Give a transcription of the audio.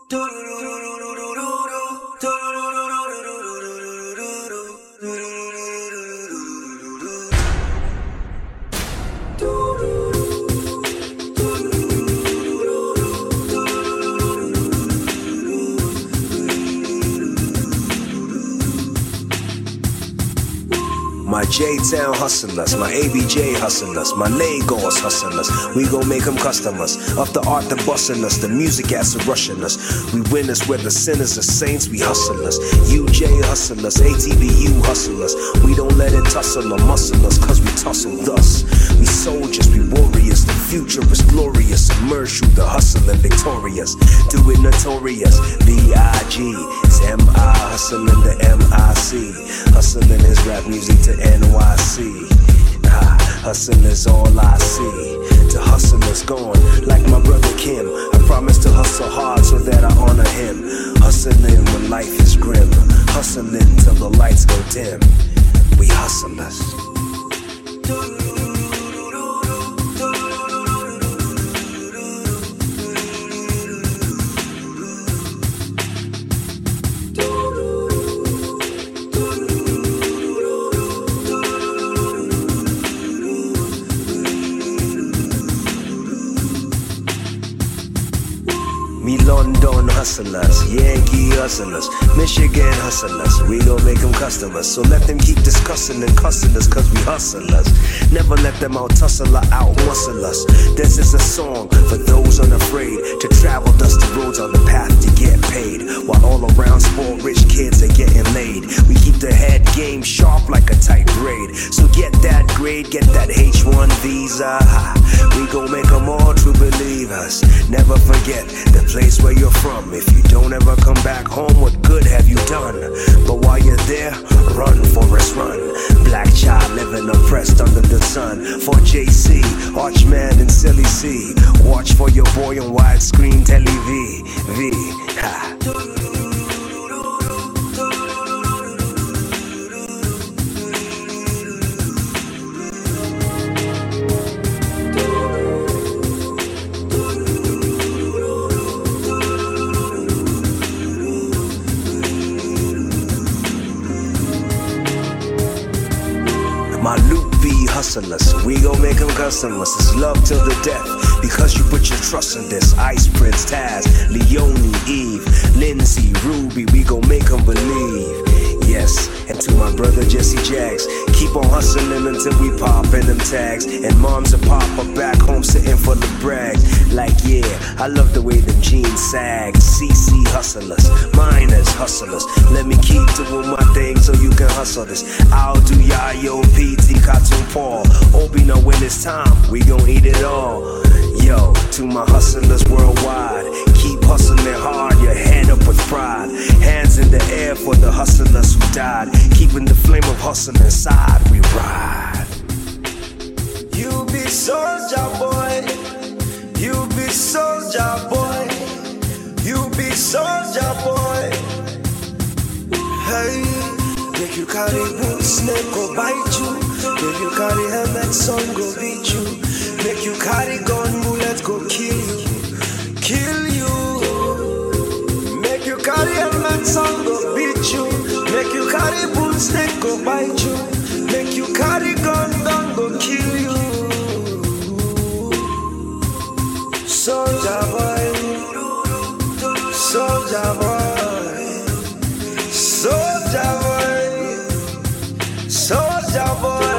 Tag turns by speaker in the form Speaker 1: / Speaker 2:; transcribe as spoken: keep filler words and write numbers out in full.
Speaker 1: My J-Town hustlers, my A B J hustlers, my Lagos hustlers. We gon' make them customers. Of the art, the bustin' us, the music acid rushing us. We winners, whether sinners or saints, we hustlers. U J hustlers, A T B U hustlers. We don't let it tussle or muscle us, cause we tussle thus. We soldiers, we warriors, the future is glorious. Emerge through the hustle and victorious. Do it notorious, B I G. It's M I hustling the M I C. Hustling his rap music to N Y C. Ah, hustle is all I see. To hustle is gone, like my brother Kim. I promise to hustle hard so that I honor him. Hustling when life is grim. Hustling till the lights go dim. We hustlers. Me London hustlers, Yankee hustlers, Michigan hustlers. We gon' make them customers, so let them keep discussing and cussing us, cause we hustlers. Never let them out tussle or out muscle us. This is a song for those unafraid to travel dusty roads on the path to get paid. While all around spoiled rich kids are getting laid. We keep the head game sharp like a tight grade. So get that grade, get that H one visa. We gon' make them all true believers. Never forget the place where you're from. If you don't ever come back home, what good have you done? But while you're there, run, Forrest, run. Black child living oppressed under the sun. For J C, Archman and Silly C. Watch for your boy on widescreen Tele V. V. Ha. My loopy hustlers, we gon' make them customers. It's love till the death, because you put your trust in this. Ice Prince, Taz, Leone, Eve, Lindsay, Ruby, we gon' make them believe. Yes, and to my brother Jesse Jags, keep on hustling until we pop in them tags. And moms and pop are back home sitting for the brags. Like yeah, I love the way them jeans sag. C C hustlers, miners hustlers. Let me keep doing my thing so you can hustle this. I'll do Yayo, P T, Cartoon Paul. Obi know when it's time, we gon' eat it all. Yo, to my hustlers worldwide, keep hustling hard, your head up with pride. Hands in the air for the hustlers who died. Keeping the flame of hustle inside, we ride.
Speaker 2: You be soldier boy, you be soldier boy, you be soldier boy. Hey, make you carry boot, snake go bite you. Make you carry helmet, sun go beat you. Make you carry gun, bullet go kill you, kill you. Make you carry helmet, sun go beat you. Make you carry boot, snake go bite you. Make you carry gun, gun go kill you. Soldier boy, soldier boy, soldier boy, soldier boy.